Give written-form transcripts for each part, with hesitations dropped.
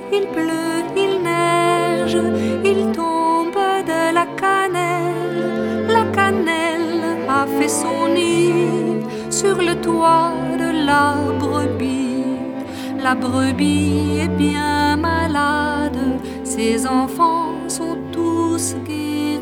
il pleut, il neige, il tombe de la cannelle. La cannelle a fait son nid sur le toit de la brebis. La brebis est bien malade, ses enfants sont tous guéris.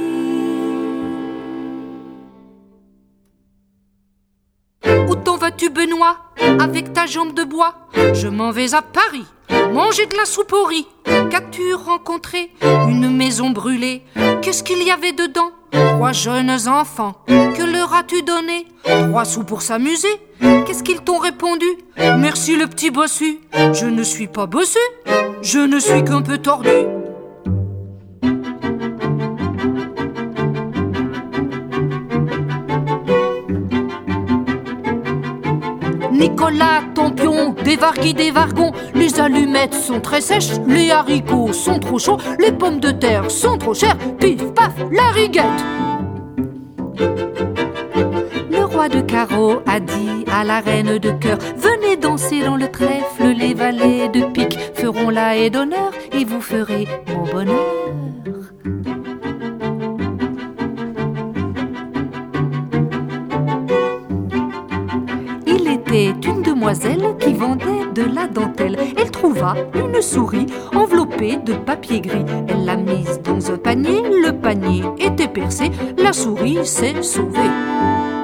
Où t'en vas-tu, Benoît, avec ta jambe de bois? Je m'en vais à Paris, manger de la soupe au riz. Qu'as-tu rencontré? Une maison brûlée. Qu'est-ce qu'il y avait dedans? 3 jeunes enfants. Que leur as-tu donné? 3 sous pour s'amuser. Qu'est-ce qu'ils t'ont répondu? Merci le petit bossu. Je ne suis pas bossu, je ne suis qu'un peu tordu. Nicolas, ton pion, dévarguis des wargons. Les allumettes sont très sèches, les haricots sont trop chauds, les pommes de terre sont trop chères. Pif paf, la riguette. Le roi de carreau a dit à la reine de cœur: venez danser dans le trèfle, les valets de pique feront la haie d'honneur et vous ferez mon bonheur. Une demoiselle qui vendait de la dentelle. Elle trouva une souris enveloppée de papier gris. Elle l'a mise dans un panier, le panier était percé, la souris s'est sauvée.